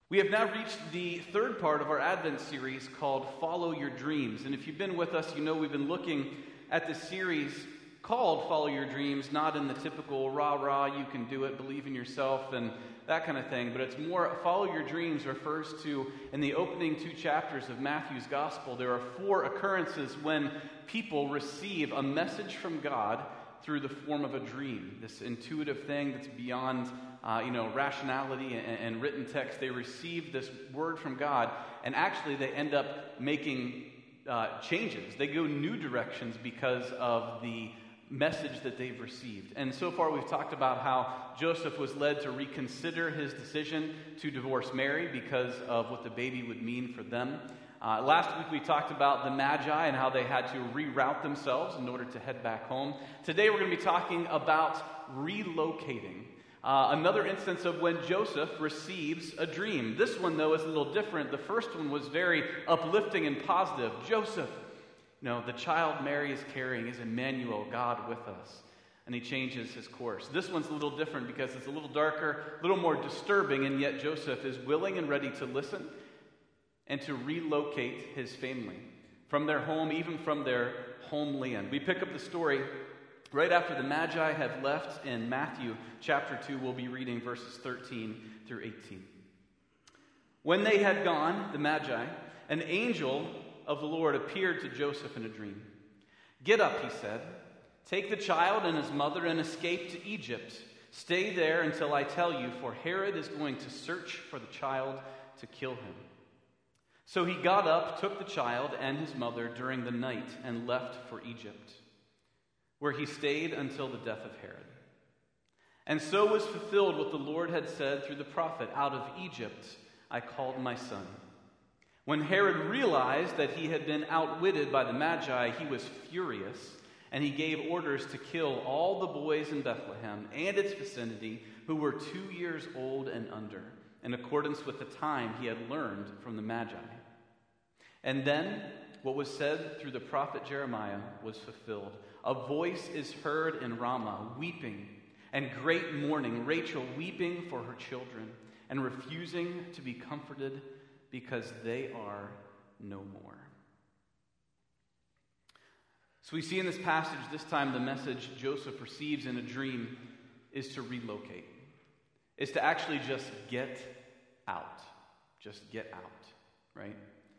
We have now reached the third part of our Advent series called Follow Your Dreams. And if you've been with us, you know we've been looking at this series called Follow Your Dreams, not in the typical rah-rah, you can do it, believe in yourself, and that kind of thing. But it's more, Follow Your Dreams refers to, in the opening 2 chapters of Matthew's Gospel, there are 4 occurrences when people receive a message from God through the form of a dream, this intuitive thing that's beyond rationality and written text. They receive this word from God, and actually they end up making changes. They go new directions because of the message that they've received. And so far we've talked about how Joseph was led to reconsider his decision to divorce Mary because of what the baby would mean for them. Last week we talked about the Magi and how they had to reroute themselves in order to head back home. Today we're going to be talking about relocating. Another instance of when Joseph receives a dream. This one, though, is a little different. The first one was very uplifting and positive. Joseph, the child Mary is carrying is Emmanuel, God with us. And he changes his course. This one's a little different because it's a little darker, a little more disturbing, and yet Joseph is willing and ready to listen and to relocate his family from their home, even from their homeland. We pick up the story right after the Magi have left in Matthew chapter 2. We'll be reading verses 13 through 18. When they had gone, the Magi, an angel of the Lord appeared to Joseph in a dream. "Get up," he said. "Take the child and his mother and escape to Egypt. Stay there until I tell you, for Herod is going to search for the child to kill him." So he got up, took the child and his mother during the night, and left for Egypt, where he stayed until the death of Herod. And so was fulfilled what the Lord had said through the prophet, "Out of Egypt I called my son." When Herod realized that he had been outwitted by the Magi, he was furious, and he gave orders to kill all the boys in Bethlehem and its vicinity who were 2 years old and under, in accordance with the time he had learned from the Magi. And then what was said through the prophet Jeremiah was fulfilled. "A voice is heard in Ramah, weeping, and great mourning, Rachel weeping for her children, and refusing to be comforted because they are no more." So we see in this passage, this time the message Joseph receives in a dream is to relocate. Is to actually just get out. Just get out, right?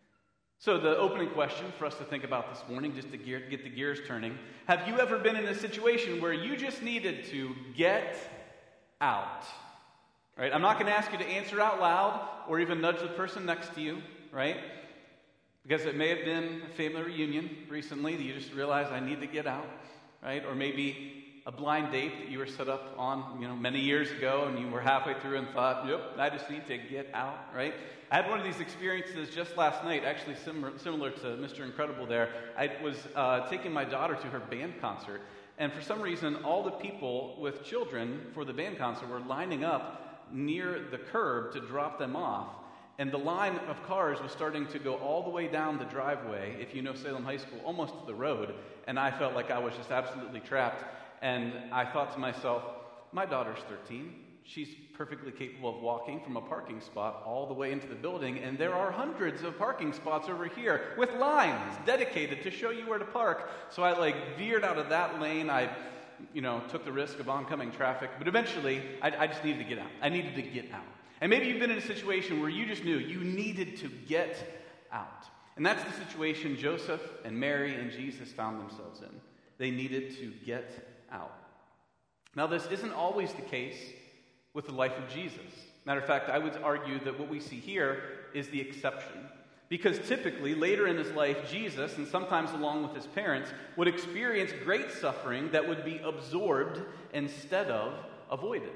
So the opening question for us to think about this morning, just to get the gears turning, have you ever been in a situation where you just needed to get out? Right? I'm not going to ask you to answer out loud or even nudge the person next to you, right? Because it may have been a family reunion recently that you just realized I need to get out, right? Or maybe a blind date that you were set up on, many years ago, and you were halfway through and thought, "Yep, I just need to get out," right? I had one of these experiences just last night, actually similar to Mr. Incredible there. I was taking my daughter to her band concert, and for some reason, all the people with children for the band concert were lining up near the curb to drop them off. And the line of cars was starting to go all the way down the driveway, if you know Salem High School, almost to the road, and I felt like I was just absolutely trapped. And I thought to myself, my daughter's 13. She's perfectly capable of walking from a parking spot all the way into the building, and there are hundreds of parking spots over here with lines dedicated to show you where to park. So I veered out of that lane. I took the risk of oncoming traffic, but eventually I just needed to get out. I needed to get out. And maybe you've been in a situation where you just knew you needed to get out. And that's the situation Joseph and Mary and Jesus found themselves in. They needed to get out. Now, this isn't always the case with the life of Jesus. Matter of fact, I would argue that what we see here is the exception. Because typically, later in his life, Jesus, and sometimes along with his parents, would experience great suffering that would be absorbed instead of avoided.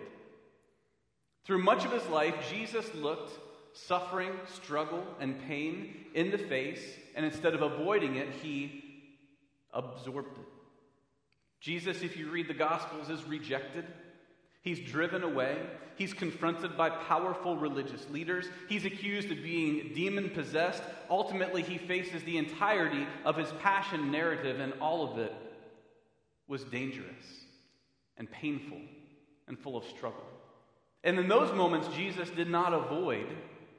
Through much of his life, Jesus looked suffering, struggle, and pain in the face, and instead of avoiding it, he absorbed it. Jesus, if you read the Gospels, is rejected. He's driven away. He's confronted by powerful religious leaders. He's accused of being demon-possessed. Ultimately, he faces the entirety of his passion narrative, and all of it was dangerous and painful and full of struggle. And in those moments, Jesus did not avoid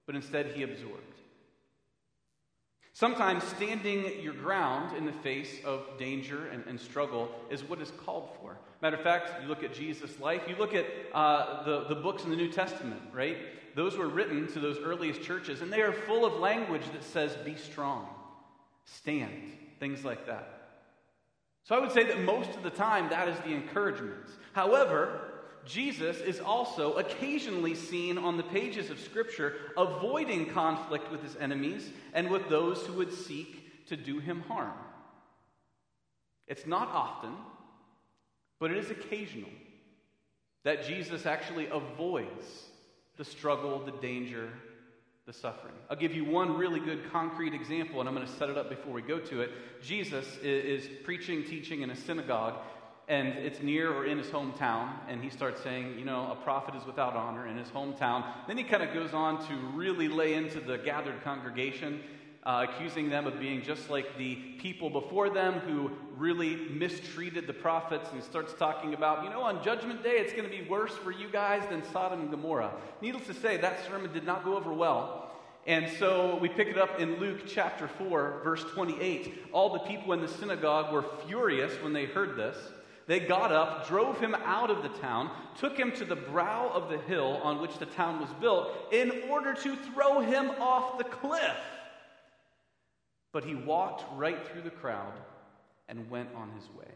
but instead he absorbed. Sometimes standing your ground in the face of danger and struggle is what is called for. Matter of fact, you look at Jesus' life, you look at the books in the New Testament, right? Those were written to those earliest churches, and they are full of language that says, be strong, stand, things like that. So I would say that most of the time that is the encouragement. However, Jesus is also occasionally seen on the pages of Scripture avoiding conflict with his enemies and with those who would seek to do him harm. It's not often, but it is occasional that Jesus actually avoids the struggle, the danger, the suffering. I'll give you one really good concrete example, and I'm going to set it up before we go to it. Jesus is preaching, teaching in a synagogue, and it's near or in his hometown, and he starts saying, a prophet is without honor in his hometown. Then he kind of goes on to really lay into the gathered congregation, accusing them of being just like the people before them who really mistreated the prophets, and he starts talking about, on Judgment Day, it's going to be worse for you guys than Sodom and Gomorrah. Needless to say, that sermon did not go over well. And so we pick it up in Luke chapter 4, verse 28. All the people in the synagogue were furious when they heard this. They got up, drove him out of the town, took him to the brow of the hill on which the town was built, in order to throw him off the cliff. But he walked right through the crowd and went on his way.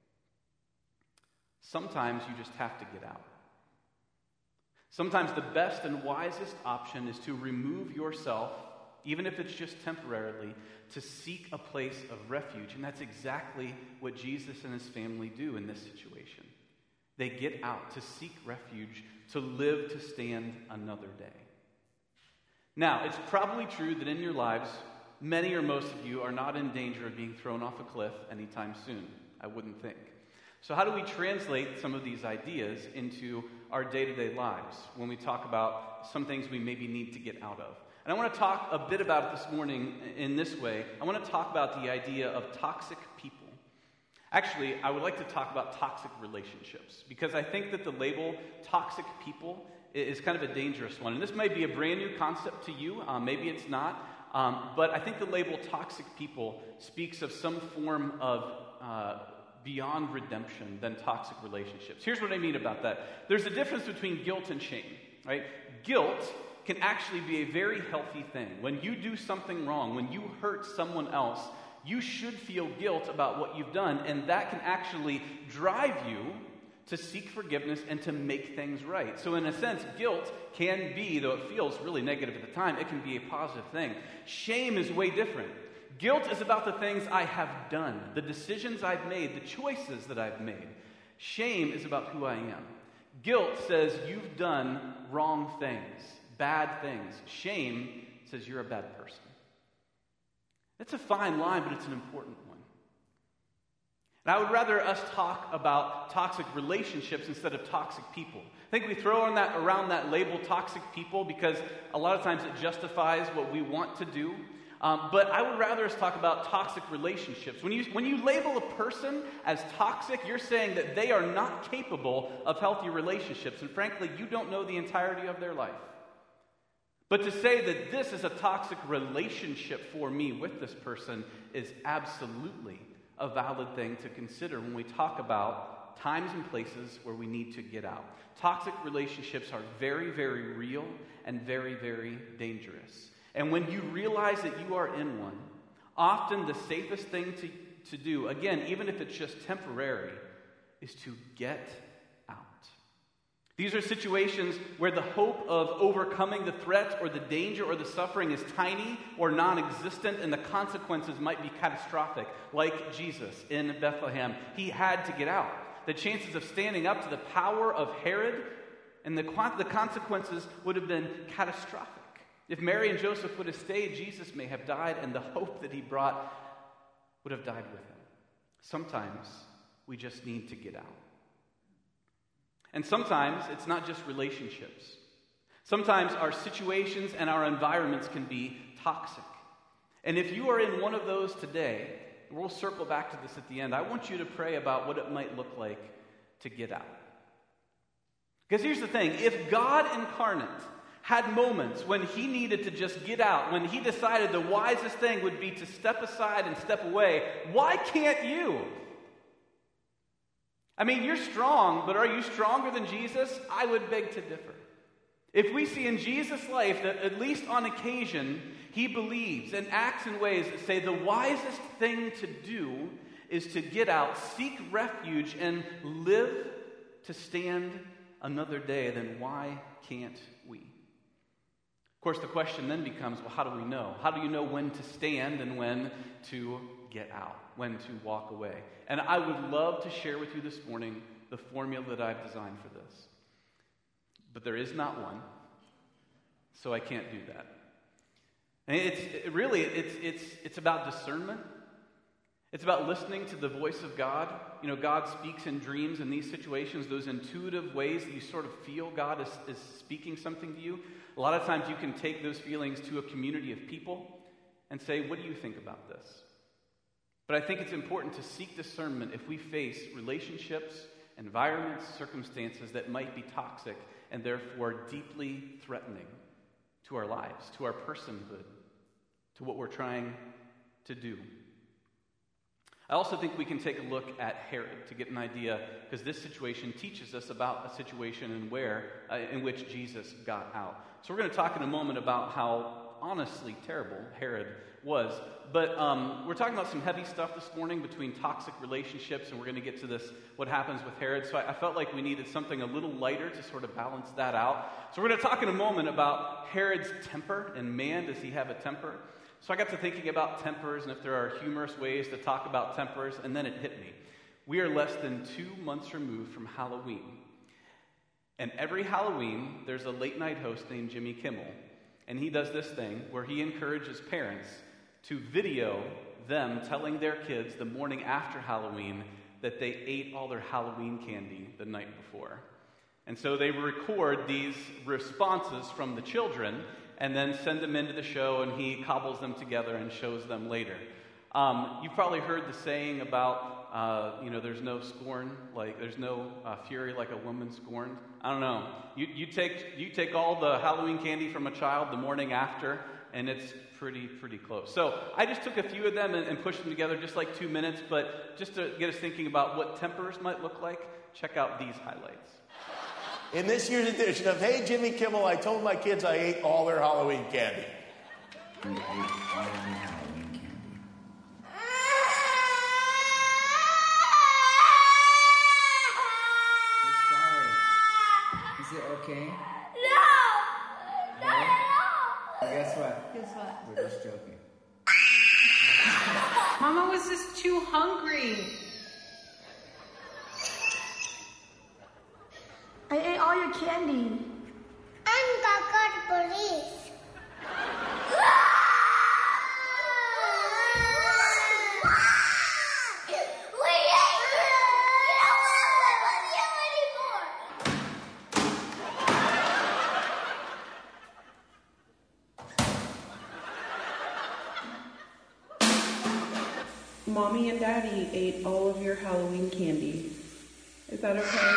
Sometimes you just have to get out. Sometimes the best and wisest option is to remove yourself, even if it's just temporarily, to seek a place of refuge. And that's exactly what Jesus and his family do in this situation. They get out to seek refuge, to live to stand another day. Now, it's probably true that in your lives, many or most of you are not in danger of being thrown off a cliff anytime soon. I wouldn't think. So how do we translate some of these ideas into our day-to-day lives when we talk about some things we maybe need to get out of? And I want to talk a bit about it this morning in this way. I want to talk about the idea of toxic people. Actually, I would like to talk about toxic relationships, because I think that the label toxic people is kind of a dangerous one. And this might be a brand new concept to you. Maybe it's not. But I think the label toxic people speaks of some form of beyond redemption than toxic relationships. Here's what I mean about that. There's a difference between guilt and shame, right? Guilt can actually be a very healthy thing. When you do something wrong, when you hurt someone else, you should feel guilt about what you've done, and that can actually drive you to seek forgiveness and to make things right. So in a sense, guilt can be, though it feels really negative at the time, it can be a positive thing. Shame is way different. Guilt is about the things I have done, the decisions I've made, the choices that I've made. Shame is about who I am. Guilt says you've done wrong things, bad things. Shame says you're a bad person. It's a fine line, but it's an important one. And I would rather us talk about toxic relationships instead of toxic people. I think we throw around that label toxic people because a lot of times it justifies what we want to do. But I would rather us talk about toxic relationships. When you label a person as toxic, you're saying that they are not capable of healthy relationships. And frankly, you don't know the entirety of their life. But to say that this is a toxic relationship for me with this person is absolutely a valid thing to consider when we talk about times and places where we need to get out. Toxic relationships are very, very real and very, very dangerous. And when you realize that you are in one, often the safest thing to do, again, even if it's just temporary, is to get out. These are situations where the hope of overcoming the threat or the danger or the suffering is tiny or non-existent, and the consequences might be catastrophic, like Jesus in Bethlehem. He had to get out. The chances of standing up to the power of Herod and the consequences would have been catastrophic. If Mary and Joseph would have stayed, Jesus may have died, and the hope that he brought would have died with him. Sometimes we just need to get out. And sometimes it's not just relationships. Sometimes our situations and our environments can be toxic. And if you are in one of those today, we'll circle back to this at the end, I want you to pray about what it might look like to get out. Because here's the thing, if God incarnate had moments when he needed to just get out, when he decided the wisest thing would be to step aside and step away. Why can't you? I mean, you're strong, but are you stronger than Jesus? I would beg to differ. If we see in Jesus' life that at least on occasion, he believes and acts in ways that say the wisest thing to do is to get out, seek refuge, and live to stand another day, then why can't we? Of course, the question then becomes, well, how do we know? How do you know when to stand and when to get out, when to walk away? And I would love to share with you this morning the formula that I've designed for this. But there is not one, so I can't do that. And it's about discernment. It's about listening to the voice of God. You know, God speaks in dreams in these situations, those intuitive ways that you sort of feel God is speaking something to you. A lot of times you can take those feelings to a community of people and say, what do you think about this? But I think it's important to seek discernment if we face relationships, environments, circumstances that might be toxic and therefore deeply threatening to our lives, to our personhood, to what we're trying to do. I also think we can take a look at Herod to get an idea, because this situation teaches us about a situation in which Jesus got out. So we're going to talk in a moment about how honestly terrible Herod was. But we're talking about some heavy stuff this morning between toxic relationships, and we're going to get to this, what happens with Herod. So I felt like we needed something a little lighter to sort of balance that out. So we're going to talk in a moment about Herod's temper, and man, does he have a temper. So I got to thinking about tempers and if there are humorous ways to talk about tempers, and then it hit me. We are less than 2 months removed from Halloween. And every Halloween, there's a late-night host named Jimmy Kimmel, and he does this thing where he encourages parents to video them telling their kids the morning after Halloween that they ate all their Halloween candy the night before. And so they record these responses from the children and then send them into the show, and he cobbles them together and shows them later. You've probably heard the saying about, there's no scorn, like there's no fury like a woman scorned. I don't know. You take all the Halloween candy from a child the morning after, and it's pretty close. So I just took a few of them and pushed them together, just like 2 minutes, but just to get us thinking about what tempers might look like, check out these highlights. In this year's edition of Hey Jimmy Kimmel, I told my kids I ate all their Halloween candy. You ate all your Halloween candy. We're sorry. Is it okay? No! Not at all! Well, guess what? Guess what? We're just joking. Mama was just too hungry. I ate all your candy. I'm gonna call the police. Mommy and Daddy ate all of your Halloween candy. Is that okay?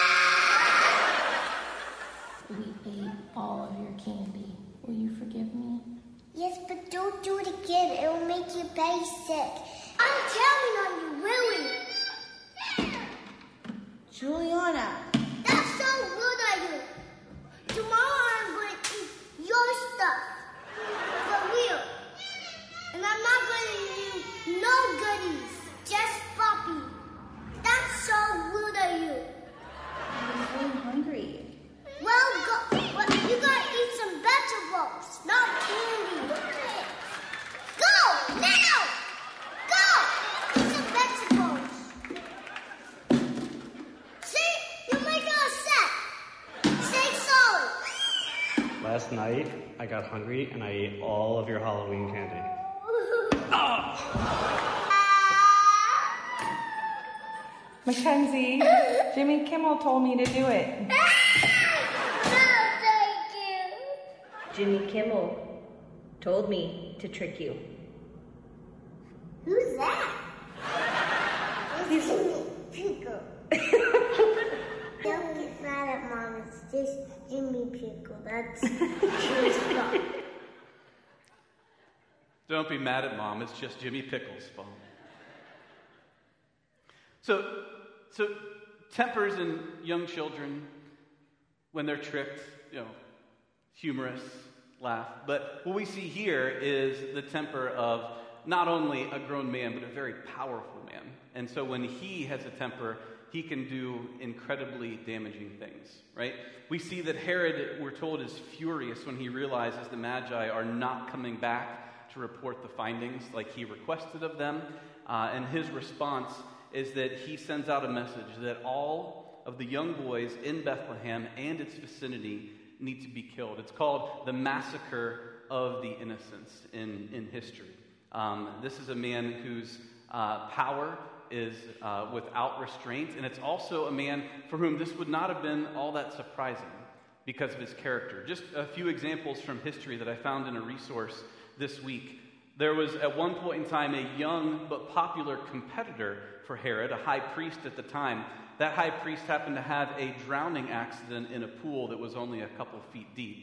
We ate all of your candy. Will you forgive me? Yes, but don't do it again. It will make your belly sick. I'm counting on you, Willie. Juliana. That's so rude of you. Tomorrow I'm going to eat your stuff. For real. And I'm not going to eat you no goodies. Just puppy. That's so rude of you. I'm really hungry. Well, you gotta eat some vegetables, not candy. Go, now! Go! Eat some vegetables. See? You make it upset. Stay solid. Last night, I got hungry and I ate all of your Halloween candy. Mackenzie, Jimmy Kimmel told me to do it. Jimmy Kimmel told me to trick you. Who's that? It's Jimmy Pickle. Don't get mad at Mama's just Jimmy Pickle. That's his fault. Don't be mad at Mom. It's just Jimmy Pickle's fault. So tempers in young children, when they're tricked, humorous, laugh. But what we see here is the temper of not only a grown man, but a very powerful man. And so when he has a temper, he can do incredibly damaging things, right? We see that Herod, we're told, is furious when he realizes the Magi are not coming back to report the findings like he requested of them. And his response is that he sends out a message that all of the young boys in Bethlehem and its vicinity need to be killed. It's called the Massacre of the Innocents in history. This is a man whose power is without restraint, and it's also a man for whom this would not have been all that surprising because of his character. Just a few examples from history that I found in a resource this week. There was at one point in time a young but popular competitor for Herod, a high priest at the time. That high priest happened to have a drowning accident in a pool that was only a couple feet deep.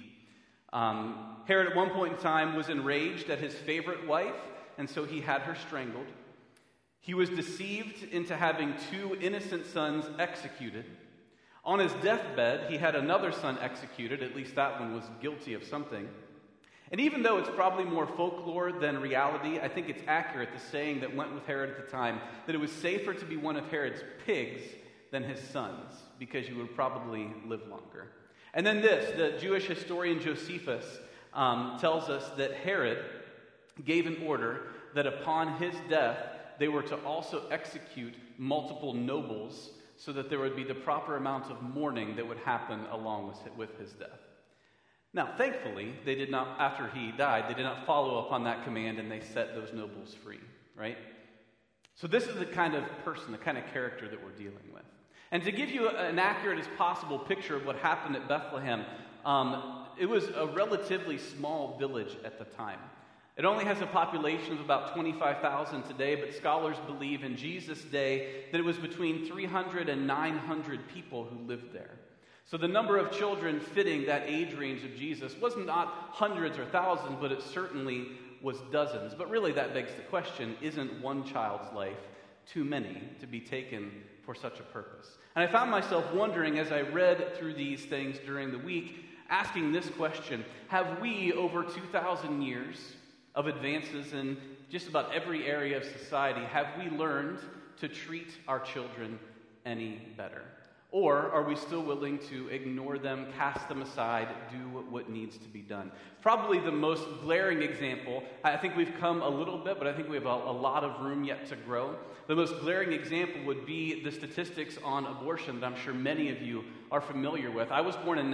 Herod at one point in time was enraged at his favorite wife, and so he had her strangled. He was deceived into having 2 innocent sons executed. On his deathbed, he had another son executed. At least that one was guilty of something. And even though it's probably more folklore than reality, I think it's accurate, the saying that went with Herod at the time, that it was safer to be one of Herod's pigs than his sons, because you would probably live longer. And then the Jewish historian Josephus tells us that Herod gave an order that upon his death, they were to also execute multiple nobles so that there would be the proper amount of mourning that would happen along with his death. Now, thankfully, they did not, after he died, they did not follow upon that command and they set those nobles free, right? So this is the kind of person, the kind of character that we're dealing with. And to give you an accurate as possible picture of what happened at Bethlehem, it was a relatively small village at the time. It only has a population of about 25,000 today, but scholars believe in Jesus' day that it was between 300 and 900 people who lived there. So the number of children fitting that age range of Jesus was not hundreds or thousands, but it certainly was dozens. But really that begs the question, isn't one child's life too many to be taken for such a purpose? And I found myself wondering as I read through these things during the week, asking this question: have we, over 2,000 years of advances in just about every area of society, have we learned to treat our children any better? Or are we still willing to ignore them, cast them aside, do what needs to be done? Probably the most glaring example, I think we've come a little bit, but I think we have a lot of room yet to grow. The most glaring example would be the statistics on abortion that I'm sure many of you are familiar with. I was born in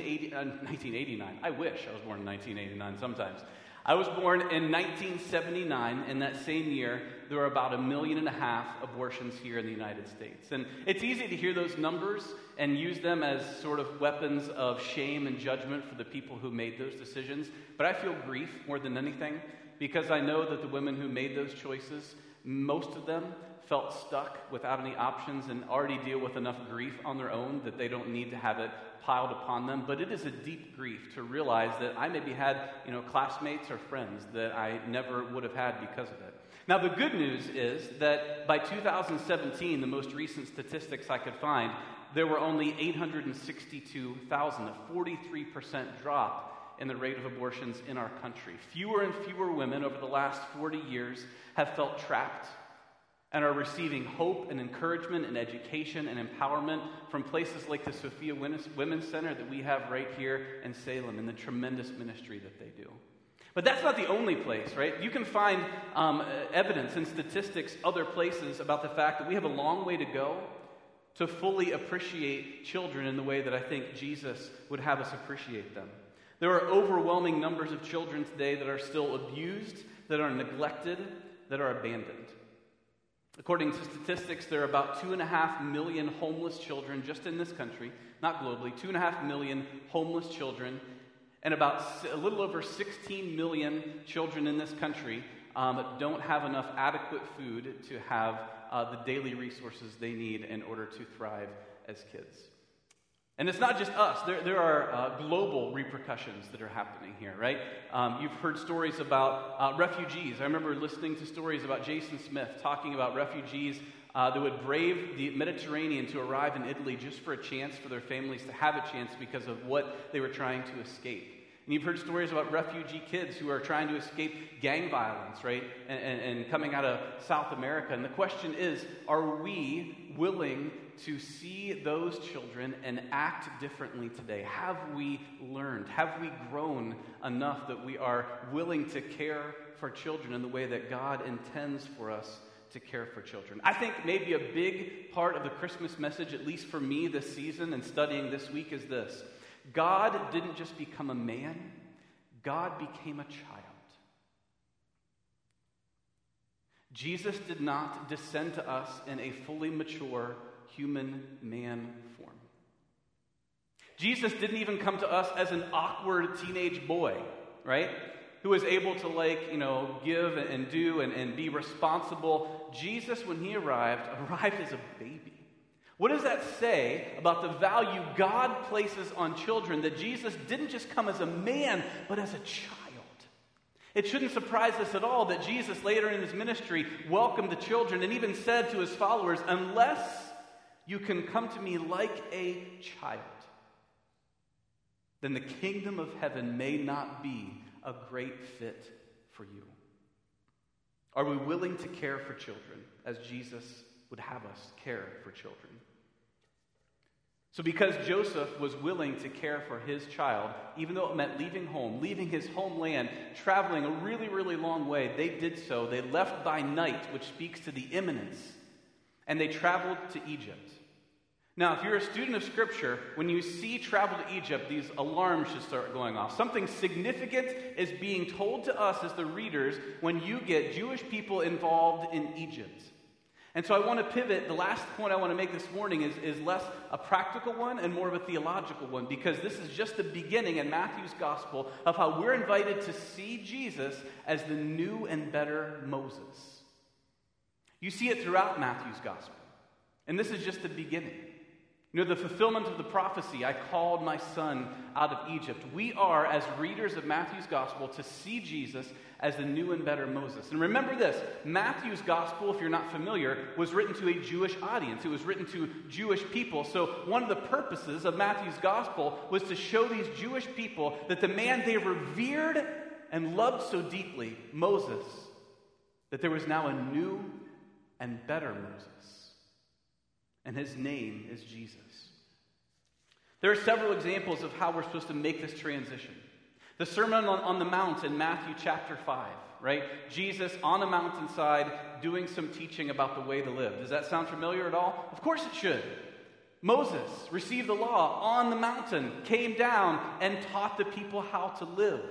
1989. I wish I was born in 1989 sometimes. I was born in 1979. In that same year, there were about 1.5 million abortions here in the United States. And it's easy to hear those numbers and use them as sort of weapons of shame and judgment for the people who made those decisions. But I feel grief more than anything, because I know that the women who made those choices, most of them felt stuck without any options and already deal with enough grief on their own that they don't need to have it piled upon them. But it is a deep grief to realize that I maybe had, classmates or friends that I never would have had because of it. Now, the good news is that by 2017, the most recent statistics I could find, there were only 862,000, a 43% drop in the rate of abortions in our country. Fewer and fewer women over the last 40 years have felt trapped and are receiving hope and encouragement and education and empowerment from places like the Sophia Women's Center that we have right here in Salem, and the tremendous ministry that they do. But that's not the only place, right? You can find evidence and statistics other places about the fact that we have a long way to go to fully appreciate children in the way that I think Jesus would have us appreciate them. There are overwhelming numbers of children today that are still abused, that are neglected, that are abandoned. According to statistics, there are about 2.5 million homeless children just in this country, not globally, 2.5 million homeless children, and about a little over 16 million children in this country don't have enough adequate food to have the daily resources they need in order to thrive as kids. And it's not just us. There are global repercussions that are happening here, right? You've heard stories about refugees. I remember listening to stories about Jason Smith talking about refugees that would brave the Mediterranean to arrive in Italy just for a chance for their families to have a chance because of what they were trying to escape. And you've heard stories about refugee kids who are trying to escape gang violence, right? And coming out of South America. And the question is, are we willing to see those children and act differently today? Have we learned? Have we grown enough that we are willing to care for children in the way that God intends for us to care for children? I think maybe a big part of the Christmas message, at least for me this season and studying this week, is this. God didn't just become a man, God became a child. Jesus did not descend to us in a fully mature human man form. Jesus didn't even come to us as an awkward teenage boy, right? Who was able to give and do and be responsible. Jesus, when he arrived as a baby. What does that say about the value God places on children, that Jesus didn't just come as a man, but as a child? It shouldn't surprise us at all that Jesus later in his ministry welcomed the children and even said to his followers, unless you can come to me like a child, then the kingdom of heaven may not be a great fit for you. Are we willing to care for children as Jesus would have us care for children? So because Joseph was willing to care for his child, even though it meant leaving home, leaving his homeland, traveling a really, really long way, they did so. They left by night, which speaks to the imminence, and they traveled to Egypt. Now, if you're a student of Scripture, when you see travel to Egypt, these alarms should start going off. Something significant is being told to us as the readers when you get Jewish people involved in Egypt. And so I want to pivot. The last point I want to make this morning is less a practical one and more of a theological one, because this is just the beginning in Matthew's gospel of how we're invited to see Jesus as the new and better Moses. You see it throughout Matthew's gospel. And this is just the beginning. You know, the fulfillment of the prophecy, I called my son out of Egypt. We are, as readers of Matthew's gospel, to see Jesus as the new and better Moses. And remember this, Matthew's gospel, if you're not familiar, was written to a Jewish audience. It was written to Jewish people. So one of the purposes of Matthew's gospel was to show these Jewish people that the man they revered and loved so deeply, Moses, that there was now a new and better Moses. And his name is Jesus. There are several examples of how we're supposed to make this transition. The Sermon on the Mount in Matthew chapter 5, right? Jesus on a mountainside doing some teaching about the way to live. Does that sound familiar at all? Of course it should. Moses received the law on the mountain, came down, and taught the people how to live.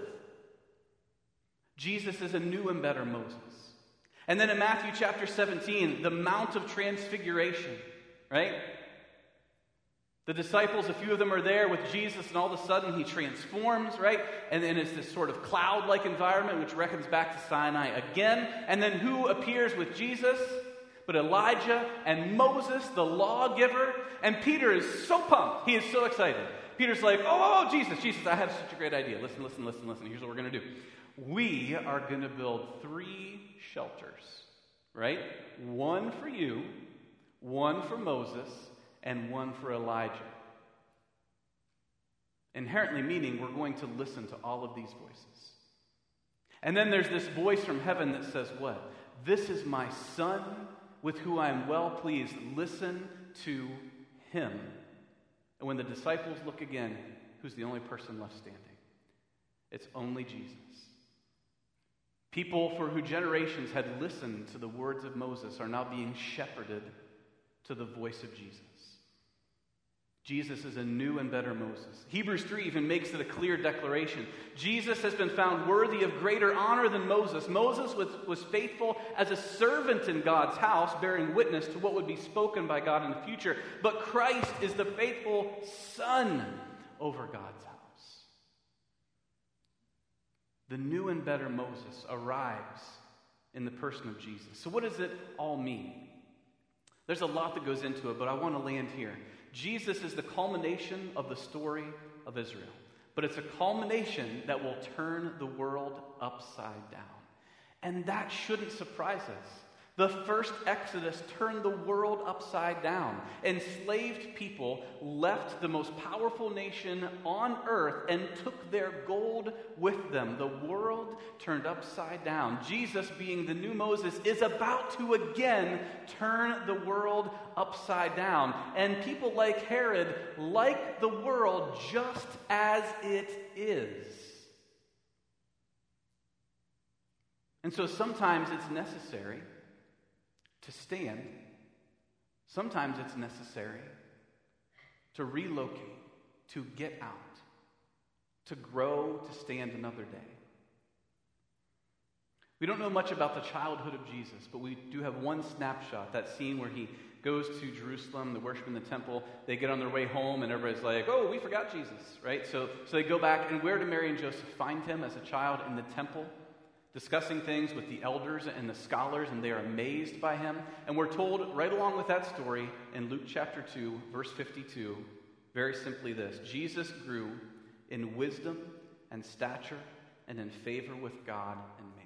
Jesus is a new and better Moses. And then in Matthew chapter 17, the Mount of Transfiguration, right? The disciples, a few of them are there with Jesus, and all of a sudden he transforms, right? And then it's this sort of cloud-like environment, which reckons back to Sinai again. And then who appears with Jesus? But Elijah and Moses, the lawgiver. And Peter is so pumped. He is so excited. Peter's like, oh, Jesus, I have such a great idea. Listen. Here's what we're going to do. We are going to build 3 shelters, right? One for you, one for Moses, and one for Elijah. Inherently meaning we're going to listen to all of these voices. And then there's this voice from heaven that says what? This is my son with whom I am well pleased. Listen to him. And when the disciples look again, who's the only person left standing? It's only Jesus. People for whose generations had listened to the words of Moses are now being shepherded to the voice of Jesus. Jesus is a new and better Moses. Hebrews 3 even makes it a clear declaration. Jesus has been found worthy of greater honor than Moses. Moses was faithful as a servant in God's house, bearing witness to what would be spoken by God in the future. But Christ is the faithful Son over God's house. The new and better Moses arrives in the person of Jesus. So what does it all mean? There's a lot that goes into it, but I want to land here. Jesus is the culmination of the story of Israel. But it's a culmination that will turn the world upside down. And that shouldn't surprise us. The first Exodus turned the world upside down. Enslaved people left the most powerful nation on earth and took their gold with them. The world turned upside down. Jesus, being the new Moses, is about to again turn the world upside down. And people like Herod like the world just as it is. And so sometimes it's necessary to stand. Sometimes it's necessary to relocate, to get out, to grow, to stand another day. We don't know much about the childhood of Jesus, but we do have one snapshot, that scene where he goes to Jerusalem, the worship in the temple. They get on their way home, and everybody's like, oh, we forgot Jesus, right? So they go back, and where do Mary and Joseph find him as a child? In the temple, discussing things with the elders and the scholars, and they are amazed by him. And we're told right along with that story in Luke chapter 2, verse 52, very simply this: Jesus grew in wisdom and stature and in favor with God and man.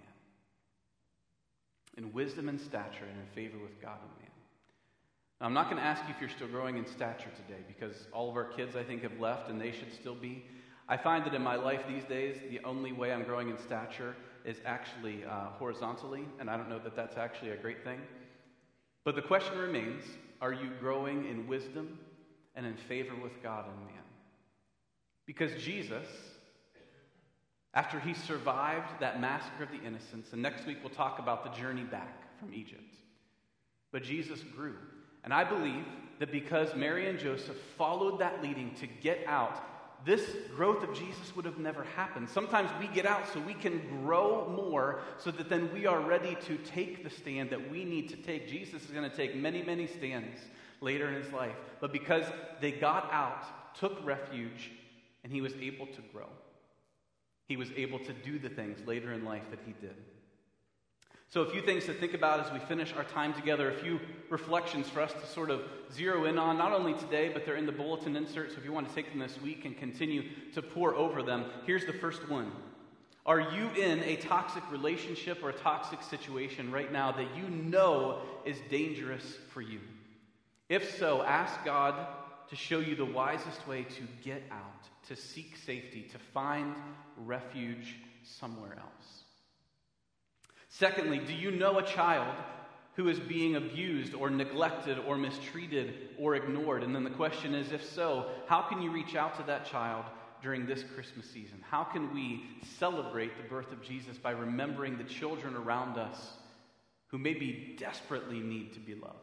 In wisdom and stature and in favor with God and man. Now, I'm not going to ask you if you're still growing in stature today, because all of our kids, I think, have left, and they should still be. I find that in my life these days, the only way I'm growing in stature is actually horizontally, and I don't know that that's actually a great thing. But the question remains, are you growing in wisdom and in favor with God and man? Because Jesus, after he survived that massacre of the innocents, and next week we'll talk about the journey back from Egypt, but Jesus grew. And I believe that because Mary and Joseph followed that leading to get out, this growth of Jesus would have never happened. Sometimes we get out so we can grow more, so that then we are ready to take the stand that we need to take. Jesus is going to take many, many stands later in his life. But because they got out, took refuge, and he was able to grow. He was able to do the things later in life that he did. So a few things to think about as we finish our time together, a few reflections for us to sort of zero in on, not only today, but they're in the bulletin insert, so if you want to take them this week and continue to pore over them. Here's the first one. Are you in a toxic relationship or a toxic situation right now that you know is dangerous for you? If so, ask God to show you the wisest way to get out, to seek safety, to find refuge somewhere else. Secondly, do you know a child who is being abused or neglected or mistreated or ignored? And then the question is, if so, how can you reach out to that child during this Christmas season? How can we celebrate the birth of Jesus by remembering the children around us who maybe desperately need to be loved?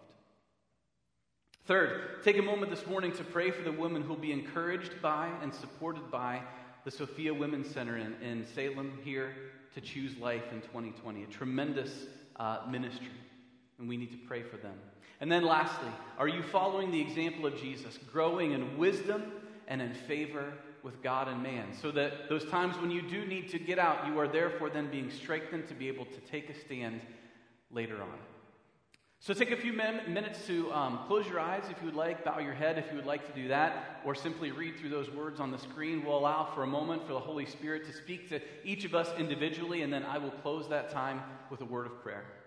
Third, take a moment this morning to pray for the women who will be encouraged by and supported by the Sophia Women's Center in Salem here to choose life in 2020. A tremendous ministry, and we need to pray for them. And then lastly, are you following the example of Jesus, growing in wisdom and in favor with God and man, so that those times when you do need to get out, you are therefore then being strengthened to be able to take a stand later on. So take a few minutes to close your eyes if you would like, bow your head if you would like to do that, or simply read through those words on the screen. We'll allow for a moment for the Holy Spirit to speak to each of us individually, and then I will close that time with a word of prayer.